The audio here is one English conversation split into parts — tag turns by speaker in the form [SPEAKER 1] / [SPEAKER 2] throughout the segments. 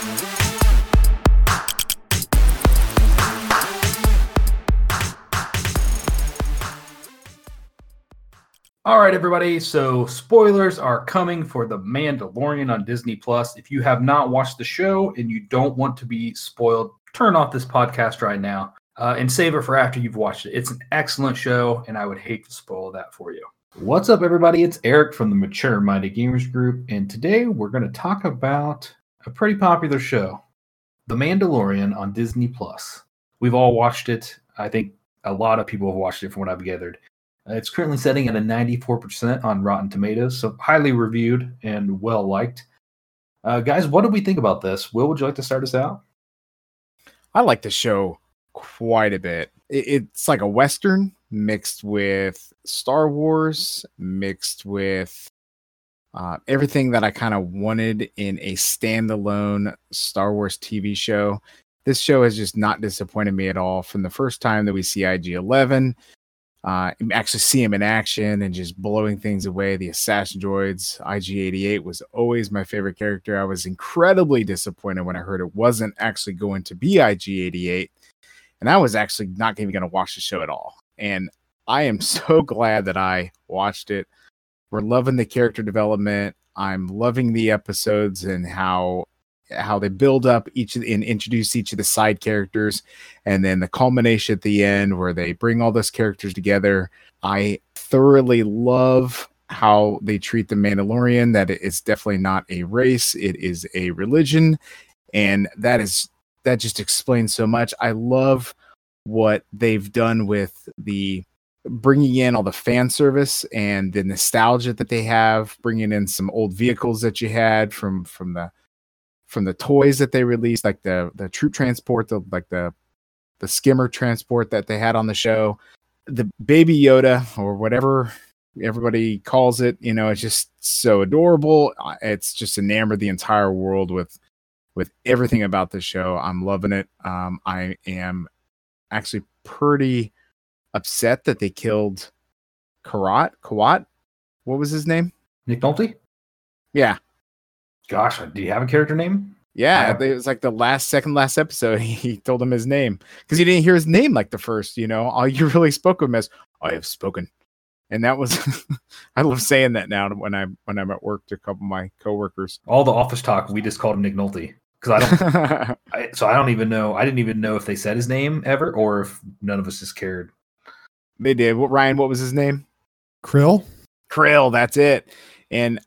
[SPEAKER 1] All right, everybody. So spoilers are coming for The Mandalorian on Disney Plus. If you have not watched the show and you don't want to be spoiled, turn off this podcast right now and save it for after you've watched it. It's an excellent show, and I would hate to spoil that for you. What's up, everybody? It's Eric from the Mature Minded Gamers Group, and today we're going to talk about a pretty popular show, The Mandalorian on Disney Plus. We've all watched it. I think a lot of people have watched it from what I've gathered. It's currently setting at a 94% on Rotten Tomatoes, so highly reviewed and well-liked. Guys, what do we think about this? Will, would you like to start us out?
[SPEAKER 2] I like the show quite a bit. It's like a Western mixed with Star Wars, mixed with everything that I kind of wanted in a standalone Star Wars TV show. This show has just not disappointed me at all. From the first time that we see IG-11, actually see him in action and just blowing things away. The assassin droids, IG-88 was always my favorite character. I was incredibly disappointed when I heard it wasn't actually going to be IG-88, and I was actually not even going to watch the show at all. And I am so glad that I watched it. We're loving the character development. I'm loving the episodes and how they build up and introduce each of the side characters, and then the culmination at the end where they bring all those characters together. I thoroughly love how they treat the Mandalorian, that it's definitely not a race, it is a religion, and that just explains so much. I love what they've done with the bringing in all the fan service and the nostalgia that they have, bringing in some old vehicles that you had from the toys that they released, like the troop transport, the skimmer transport that they had on the show, the baby Yoda or whatever everybody calls it. You know, it's just so adorable. It's just enamored the entire world with everything about the show. I'm loving it. I am actually pretty upset that they killed Kawat. What was his name?
[SPEAKER 1] Nick Nolte?
[SPEAKER 2] Yeah.
[SPEAKER 1] Gosh, do you have a character name?
[SPEAKER 2] Yeah, it was like the second last episode. He told him his name because he didn't hear his name like the first. You know, all you really spoke of him as "I have spoken," and that was. I love saying that now when I'm at work to a couple of my coworkers.
[SPEAKER 1] All the office talk, we just called him Nick Nolte because I don't. So I don't even know. I didn't even know if they said his name ever or if none of us just cared.
[SPEAKER 2] They did. Ryan, what was his name?
[SPEAKER 3] Krill.
[SPEAKER 2] That's it. And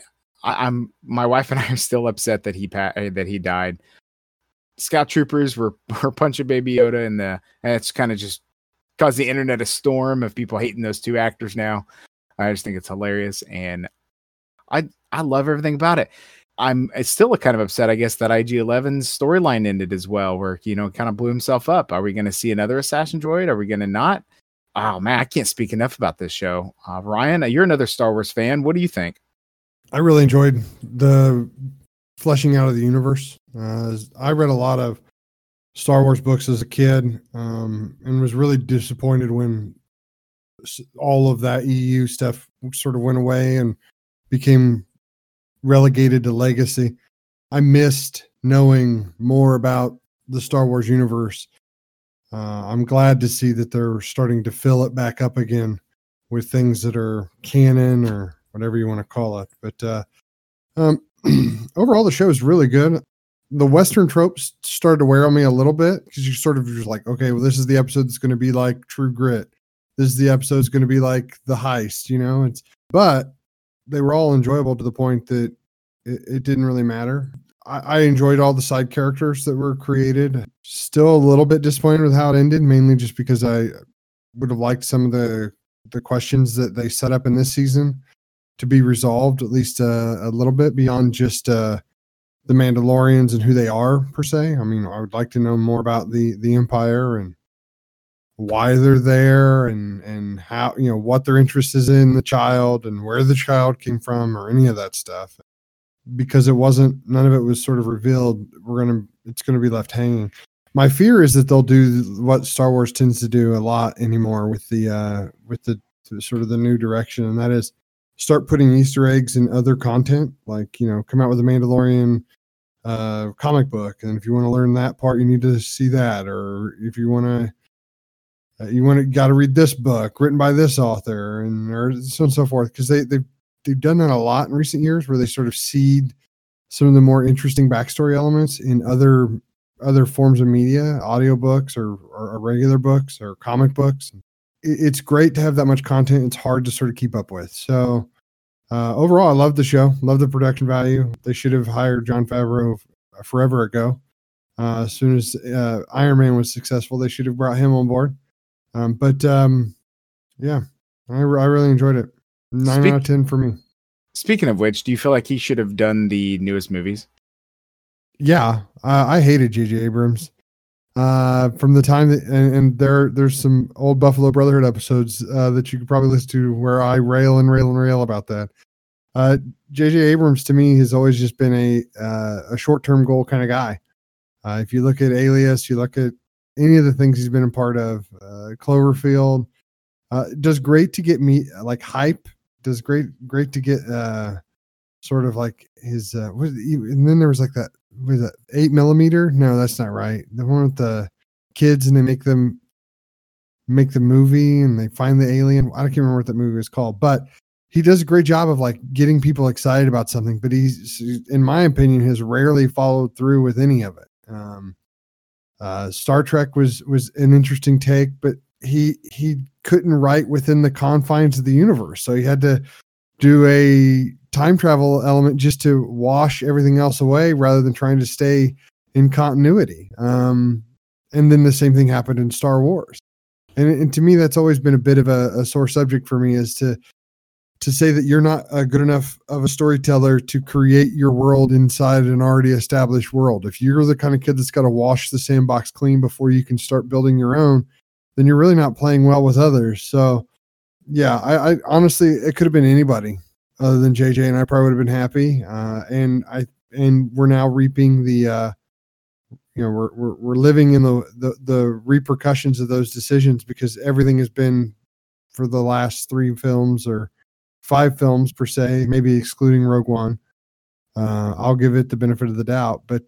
[SPEAKER 2] I'm my wife and I are still upset that he died. Scout troopers were punching Baby Yoda and it's kind of just caused the internet a storm of people hating those two actors now. I just think it's hilarious, and I love everything about it. I'm still kind of upset, I guess, that IG-11's storyline ended as well, where kind of blew himself up. Are we going to see another assassin droid? Are we going to not? Oh man, I can't speak enough about this show. Ryan, you're another Star Wars fan. What do you think?
[SPEAKER 3] I really enjoyed the fleshing out of the universe. I read a lot of Star Wars books as a kid, and was really disappointed when all of that EU stuff sort of went away and became relegated to legacy. I missed knowing more about the Star Wars universe. I'm glad to see that they're starting to fill it back up again with things that are canon or whatever you want to call it. But overall, the show is really good. The Western tropes started to wear on me a little bit because you sort of just like, okay, well, this is the episode that's going to be like True Grit. This is the episode that's going to be like The Heist, but they were all enjoyable to the point that it didn't really matter. I enjoyed all the side characters that were created. Still a little bit disappointed with how it ended, mainly just because I would have liked some of the questions that they set up in this season to be resolved, at least a little bit beyond just the Mandalorians and who they are per se. I mean, I would like to know more about the Empire and why they're there and how, what their interest is in the child and where the child came from or any of that stuff. Because none of it was sort of revealed. It's going to be left hanging. My fear is that they'll do what Star Wars tends to do a lot anymore with the sort of the new direction, and that is start putting Easter eggs in other content, like, come out with a Mandalorian comic book, and if you want to learn that part, you need to see that. Or if you want to, got to read this book written by this author, and or so on and so forth. Because they've done that a lot in recent years, where they sort of seed some of the more interesting backstory elements in other forms of media, audiobooks or regular books or comic books. It's great to have that much content. It's hard to sort of keep up with. So overall, I love the show, love the production value. They should have hired Jon Favreau forever ago. As soon as Iron Man was successful, they should have brought him on board. Yeah, I really enjoyed it. 9 out of 10 for me.
[SPEAKER 2] Speaking of which, do you feel like he should have done the newest movies?
[SPEAKER 3] Yeah, I hated J.J. Abrams from the time that, and there's some old Buffalo Brotherhood episodes that you could probably listen to where I rail about that. J.J. Abrams to me has always just been a short-term goal kind of guy. If you look at Alias, you look at any of the things he's been a part of, Cloverfield, does great to get me like hype. Does great to get sort of like his and then there was like that, was it 8mm? No, that's not right. The one with the kids and they make the movie and they find the alien. I can't remember what that movie was called, but he does a great job of like getting people excited about something, but he's, in my opinion, has rarely followed through with any of it. Star Trek was an interesting take, but he couldn't write within the confines of the universe. So he had to do a time travel element just to wash everything else away rather than trying to stay in continuity. And then the same thing happened in Star Wars. And to me, that's always been a bit of a sore subject for me, is to say that you're not a good enough of a storyteller to create your world inside an already established world. If you're the kind of kid that's got to wash the sandbox clean before you can start building your own, then you're really not playing well with others. So yeah, I honestly, it could have been anybody other than JJ, and I probably would have been happy. And we're now reaping the, we're living in the repercussions of those decisions, because everything has been, for the last 3 films or 5 films per se, maybe excluding Rogue One. I'll give it the benefit of the doubt, but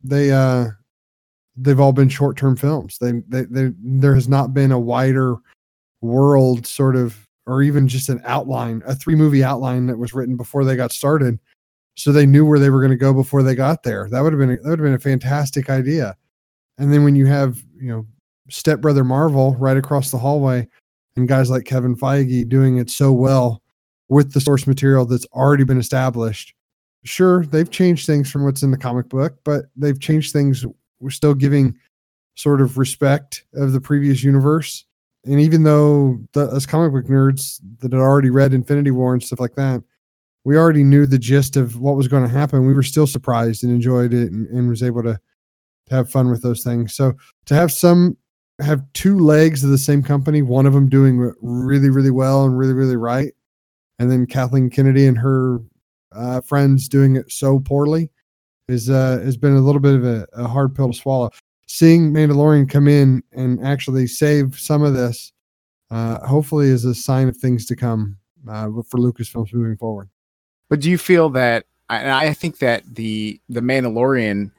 [SPEAKER 3] they've all been short-term films. There has not been a wider world sort of, or even just an outline, a 3-movie outline that was written before they got started, so they knew where they were going to go before they got there. That would have been a fantastic idea. And then when you have, Step Brother Marvel right across the hallway, and guys like Kevin Feige doing it so well with the source material that's already been established. Sure, they've changed things from what's in the comic book, but they've changed things. We're still giving sort of respect of the previous universe. And even though us comic book nerds that had already read Infinity War and stuff like that, we already knew the gist of what was going to happen. We were still surprised and enjoyed it, and was able to have fun with those things. So to have 2 legs of the same company, one of them doing really, really well and really, really right, and then Kathleen Kennedy and her friends doing it so poorly, has been a little bit of a hard pill to swallow. Seeing Mandalorian come in and actually save some of this, hopefully is a sign of things to come for Lucasfilms moving forward.
[SPEAKER 2] But do you feel that, I think that the Mandalorian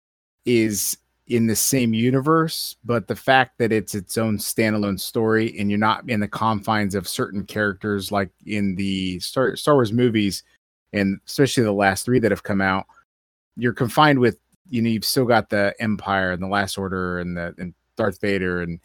[SPEAKER 2] is in the same universe, but the fact that it's its own standalone story and you're not in the confines of certain characters like in the Star Wars movies, and especially the last 3 that have come out, you're confined with, you've still got the Empire and the Last Order and Darth Vader and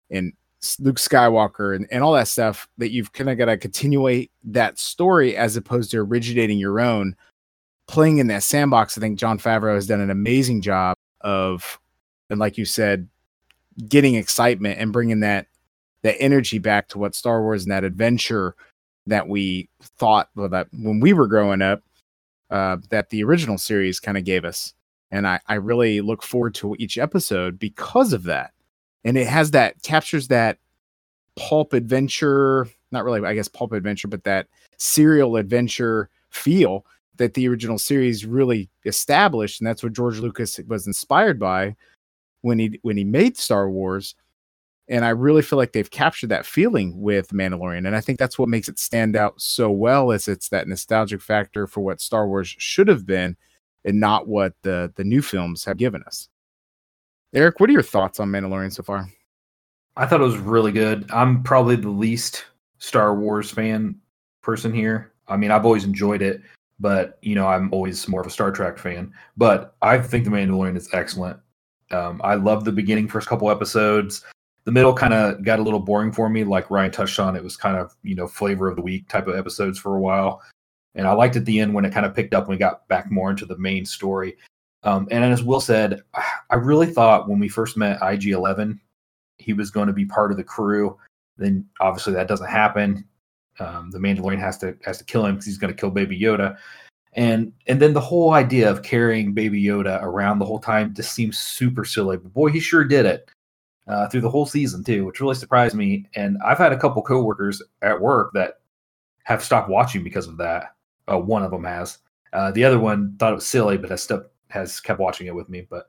[SPEAKER 2] Luke Skywalker and all that stuff, that you've kind of got to continuate that story as opposed to originating your own, playing in that sandbox. I think Jon Favreau has done an amazing job of, and like you said, getting excitement and bringing that energy back to what Star Wars and that adventure that we thought, well, that when we were growing up, that the original series kind of gave us. And I really look forward to each episode because of that. And it has captures that pulp adventure, not really, I guess, pulp adventure, but that serial adventure feel that the original series really established. And that's what George Lucas was inspired by when he made Star Wars. And I really feel like they've captured that feeling with Mandalorian. And I think that's what makes it stand out so well, is it's that nostalgic factor for what Star Wars should have been. and not what the new films have given us. Eric, what are your thoughts on Mandalorian so far?
[SPEAKER 1] I thought it was really good. I'm probably the least Star Wars fan person here. I mean, I've always enjoyed it, but I'm always more of a Star Trek fan. But I think The Mandalorian is excellent. I love the beginning, first couple episodes. The middle kind of got a little boring for me, like Ryan touched on. It was kind of flavor of the week type of episodes for a while, and I liked at the end when it kind of picked up when we got back more into the main story. And as Will said, I really thought when we first met IG-11, he was going to be part of the crew. Then obviously that doesn't happen. The Mandalorian has to kill him because he's going to kill Baby Yoda. And then the whole idea of carrying Baby Yoda around the whole time just seems super silly. But boy, he sure did it through the whole season too, which really surprised me. And I've had a couple coworkers at work that have stopped watching because of that. One of them has. The other one thought it was silly, but has kept watching it with me. But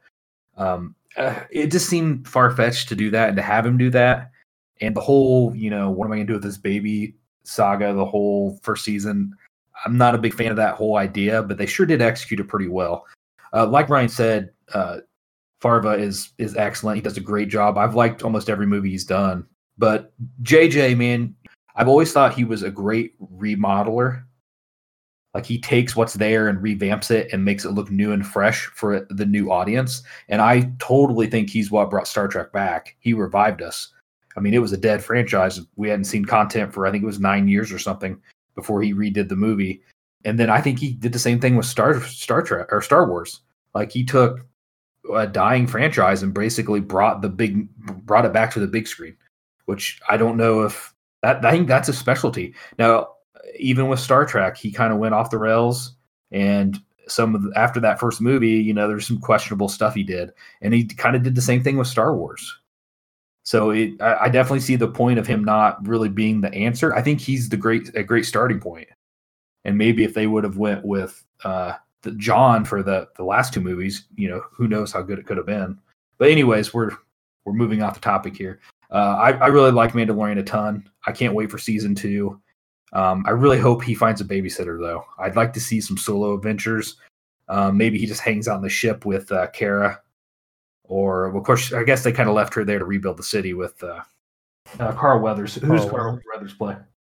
[SPEAKER 1] it just seemed far-fetched to do that and to have him do that. And the whole, what am I going to do with this baby saga, the whole first season, I'm not a big fan of that whole idea, but they sure did execute it pretty well. Like Ryan said, Farva is excellent. He does a great job. I've liked almost every movie he's done. But JJ, man, I've always thought he was a great remodeler. Like he takes what's there and revamps it and makes it look new and fresh for the new audience. And I totally think he's what brought Star Trek back. He revived us. I mean, it was a dead franchise. We hadn't seen content for, I think it was 9 years or something before he redid the movie. And then I think he did the same thing with Star Trek or Star Wars. Like he took a dying franchise and basically brought it back to the big screen, which I don't know if I think that's a specialty. Now, even with Star Trek, he kind of went off the rails, and after that first movie, there's some questionable stuff he did, and he kind of did the same thing with Star Wars. So I definitely see the point of him not really being the answer. I think he's a great starting point. And maybe if they would have went with John for the last two movies, who knows how good it could have been. But anyways, we're moving off the topic here. I really like Mandalorian a ton. I can't wait for season 2. I really hope he finds a babysitter, though. I'd like to see some solo adventures. Maybe he just hangs out on the ship with Cara. Or, of course, I guess they kind of left her there to rebuild the city with Carl Weathers. Who's Carl Weathers play?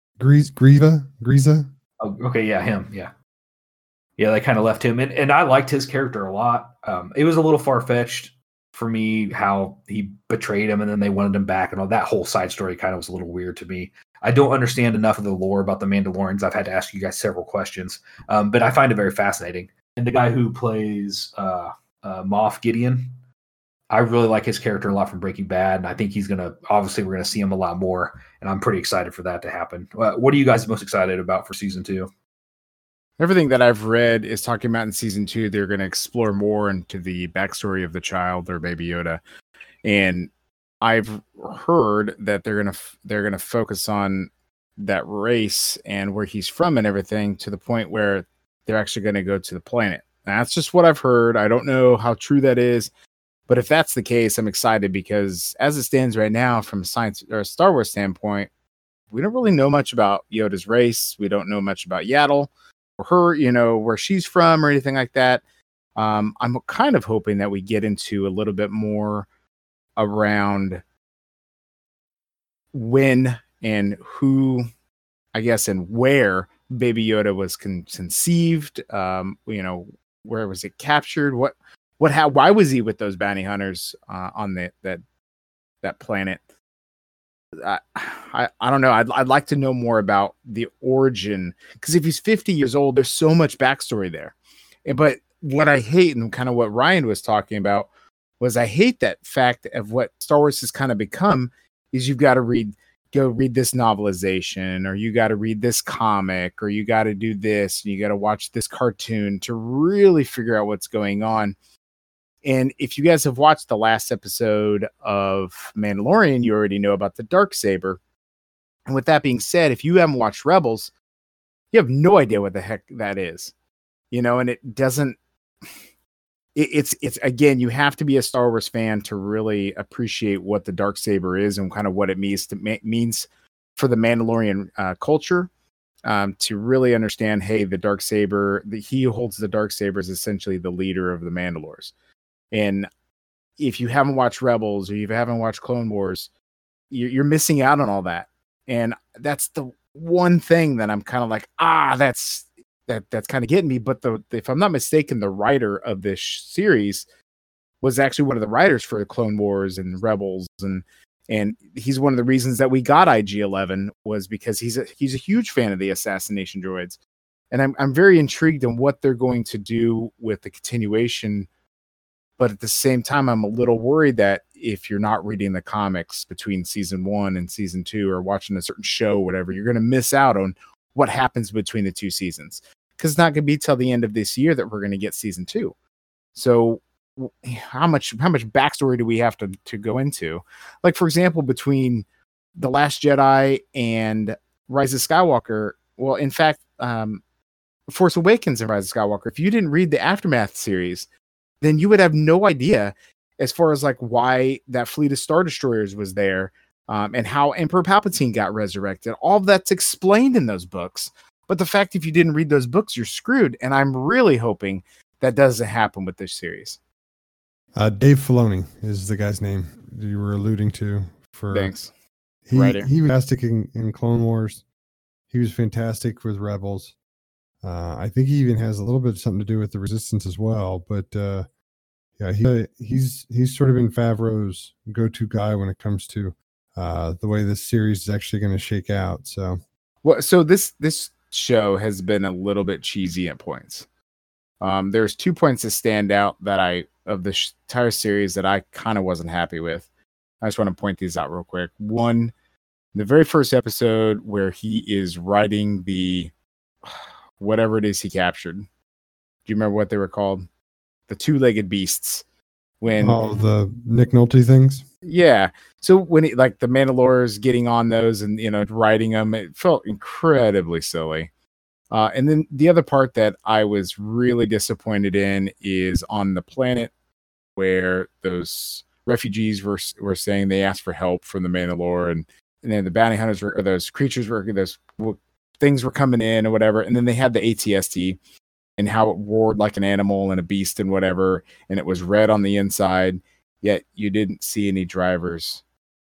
[SPEAKER 3] Griza?
[SPEAKER 1] Oh, okay, yeah, him, yeah. Yeah, they kind of left him. And I liked his character a lot. It was a little far-fetched for me how he betrayed him and then they wanted him back and all that whole side story kind of was a little weird to me. I don't understand enough of the lore about the Mandalorians. I've had to ask you guys several questions, but I find it very fascinating. And the guy who plays Moff Gideon, I really like his character a lot from Breaking Bad, and I think we're going to see him a lot more, and I'm pretty excited for that to happen. What are you guys most excited about for season 2?
[SPEAKER 2] Everything that I've read is talking about in season 2, they're going to explore more into the backstory of the child or Baby Yoda. And I've heard that they're going to focus on that race and where he's from and everything to the point where they're actually going to go to the planet. Now, that's just what I've heard. I don't know how true that is. But if that's the case, I'm excited because as it stands right now, from a science or a Star Wars standpoint, we don't really know much about Yoda's race. We don't know much about Yaddle or her, where she's from or anything like that. I'm kind of hoping that we get into a little bit more around when and who, I guess, and where Baby Yoda was conceived. Where was it captured? Why was he with those bounty hunters on that planet? I don't know. I'd like to know more about the origin, because if he's 50 years old, there's so much backstory there. But what I hate, and kind of what Ryan was talking about, was I hate that fact of what Star Wars has kind of become is you've got to go read this novelization, or you got to read this comic, or you got to do this, and you got to watch this cartoon to really figure out what's going on. And if you guys have watched the last episode of Mandalorian, you already know about the Darksaber. And with that being said, if you haven't watched Rebels, you have no idea what the heck that is. And it doesn't, it's again, you have to be a Star Wars fan to really appreciate what the Darksaber is and kind of what it means for the Mandalorian culture. to really understand, hey, the Darksaber, he who holds the Darksaber is essentially the leader of the Mandalores. And if you haven't watched Rebels or you haven't watched Clone Wars, you're missing out on all that. And that's the one thing that I'm kind of like, that's kind of getting me. But if I'm not mistaken, the writer of this series was actually one of the writers for the Clone Wars and Rebels, and he's one of the reasons that we got IG-11 was because he's a huge fan of the assassination droids. And I'm very intrigued in what they're going to do with the continuation. But at the same time, I'm a little worried that if you're not reading the comics between season 1 and season 2 or watching a certain show, whatever, you're going to miss out on what happens between the two seasons. Because it's not going to be till the end of this year that we're going to get season 2. So how much backstory do we have to go into? Like, for example, between The Last Jedi and Rise of Skywalker, well, in fact, Force Awakens and Rise of Skywalker, if you didn't read the Aftermath series, then you would have no idea as far as like why that fleet of Star Destroyers was there, and how Emperor Palpatine got resurrected. All of that's explained in those books. But the fact, if you didn't read those books, you're screwed. And I'm really hoping that doesn't happen with this series.
[SPEAKER 3] Dave Filoni is the guy's name you were alluding to.
[SPEAKER 2] Thanks.
[SPEAKER 3] He was fantastic in Clone Wars. He was fantastic with Rebels. I think he even has a little bit something to do with the Resistance as well. But he's sort of been Favreau's go-to guy when it comes to the way this series is actually going to shake out. So
[SPEAKER 2] this show has been a little bit cheesy at points. There's 2 points that stand out that of the entire series that I kind of wasn't happy with. I just want to point these out real quick. One, the very first episode where he is riding the whatever it is he captured. Do you remember what they were called? The two-legged beasts.
[SPEAKER 3] The Nick Nolte things?
[SPEAKER 2] Yeah. So when the Mandalorians getting on those and, riding them, it felt incredibly silly. And then the other part that I was really disappointed in is on the planet where those refugees were saying they asked for help from the Mandalore, and then the bounty hunters or those creatures those things were coming in or whatever. And then they had the ATST and how it roared like an animal and a beast and whatever. And it was red on the inside, yet you didn't see any drivers.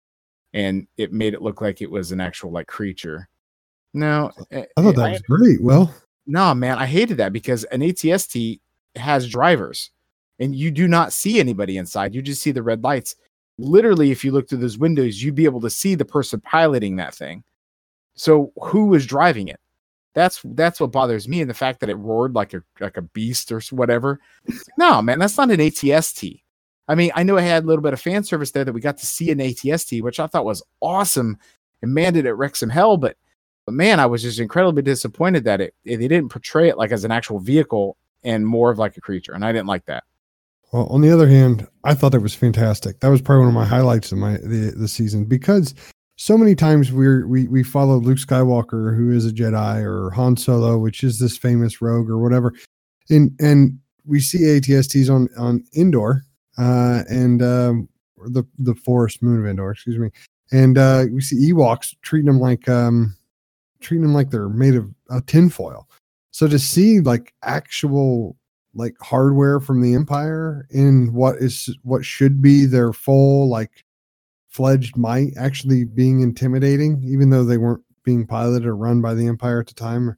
[SPEAKER 2] And it made it look like it was an actual creature. No,
[SPEAKER 3] I thought that was great. Well,
[SPEAKER 2] no, man, I hated that because an ATST has drivers and you do not see anybody inside. You just see the red lights. Literally, if you look through those windows, you'd be able to see the person piloting that thing. So who is driving it? That's what bothers me, and the fact that it roared like a beast or whatever. No, man, that's not an ATST. I mean, I know it had a little bit of fan service there that we got to see an ATST, which I thought was awesome, and man, did it wreck some hell. But man, I was just incredibly disappointed that they didn't portray it like as an actual vehicle and more of like a creature, and I didn't like that.
[SPEAKER 3] Well, on the other hand, I thought that was fantastic. That was probably one of my highlights of the season, because so many times we follow Luke Skywalker, who is a Jedi, or Han Solo, which is this famous rogue or whatever, and we see ATSTs on Endor, and the forest moon of Endor, excuse me, and we see Ewoks treating them like they're made of tinfoil. So to see actual hardware from the Empire in what should be their full fledged might actually being intimidating, even though they weren't being piloted or run by the Empire at the time.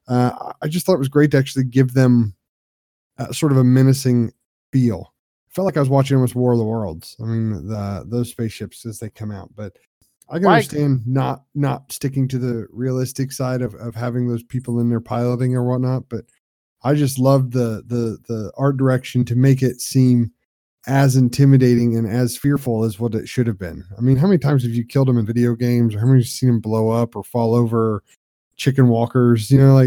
[SPEAKER 3] I just thought it was great to actually give them sort of a menacing feel. I felt like I was watching almost War of the Worlds. I mean, those spaceships as they come out, but I can understand not sticking to the realistic side of having those people in there piloting or whatnot, but I just loved the art direction to make it seem as intimidating and as fearful as what it should have been. I mean, how many times have you killed them in video games, or how many have you seen them blow up or fall over, chicken walkers,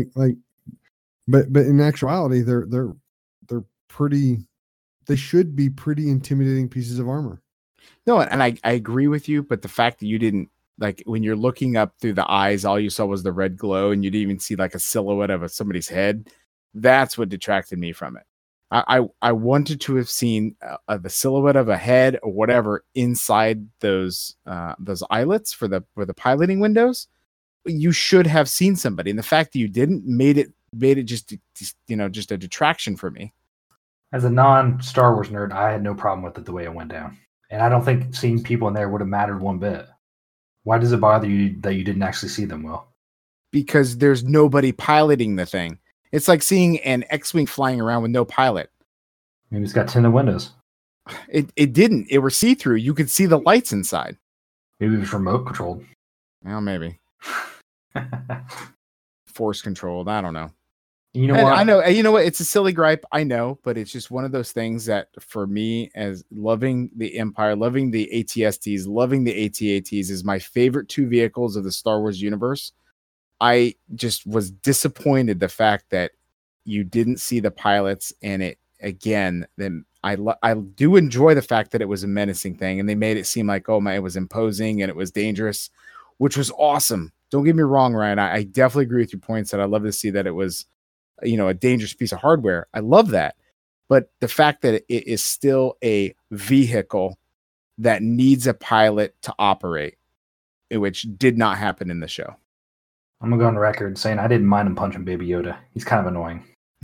[SPEAKER 3] but in actuality, they're pretty, they should be pretty intimidating pieces of armor.
[SPEAKER 2] No, and I agree with you, but the fact that you didn't, when you're looking up through the eyes, all you saw was the red glow, and you didn't even see a silhouette of somebody's head. That's what detracted me from it. I wanted to have seen the silhouette of a head or whatever inside those eyelets for the piloting windows. you should have seen somebody. And the fact that you didn't made it just a detraction for me.
[SPEAKER 1] As a non-Star Wars nerd, I had no problem with it the way it went down. And I don't think seeing people in there would have mattered one bit. Why does it bother you that you didn't actually see them, Will?
[SPEAKER 2] Because there's nobody piloting the thing. It's like seeing an X-Wing flying around with no pilot.
[SPEAKER 1] Maybe it's got tinted windows.
[SPEAKER 2] It didn't. It was see-through. You could see the lights inside.
[SPEAKER 1] Maybe it was remote controlled.
[SPEAKER 2] Well, maybe. Force controlled. I don't know.
[SPEAKER 1] You know what?
[SPEAKER 2] I know. You know what? It's a silly gripe. I know, but it's just one of those things that for me, as loving the Empire, loving the ATSTs, loving the AT-ATs is my favorite two vehicles of the Star Wars universe. I just was disappointed the fact that you didn't see the pilots, and it again. Then I do enjoy the fact that it was a menacing thing, and they made it seem like it was imposing and it was dangerous, which was awesome. Don't get me wrong, Ryan. I definitely agree with your points that I love to see that it was, a dangerous piece of hardware. I love that. But the fact that it is still a vehicle that needs a pilot to operate, which did not happen in the show.
[SPEAKER 1] I'm going to go on record saying I didn't mind him punching Baby Yoda. He's kind of annoying.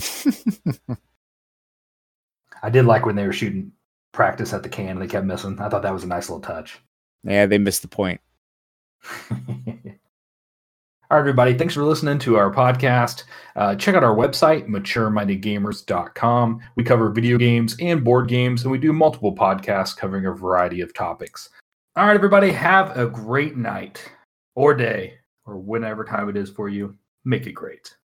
[SPEAKER 1] I did like when they were shooting practice at the can and they kept missing. I thought that was a nice little touch.
[SPEAKER 2] Yeah, they missed the point.
[SPEAKER 1] All right, everybody. Thanks for listening to our podcast. Check out our website, maturemindedgamers.com. We cover video games and board games, and we do multiple podcasts covering a variety of topics. All right, everybody. Have a great night or day or whenever time it is for you. Make it great.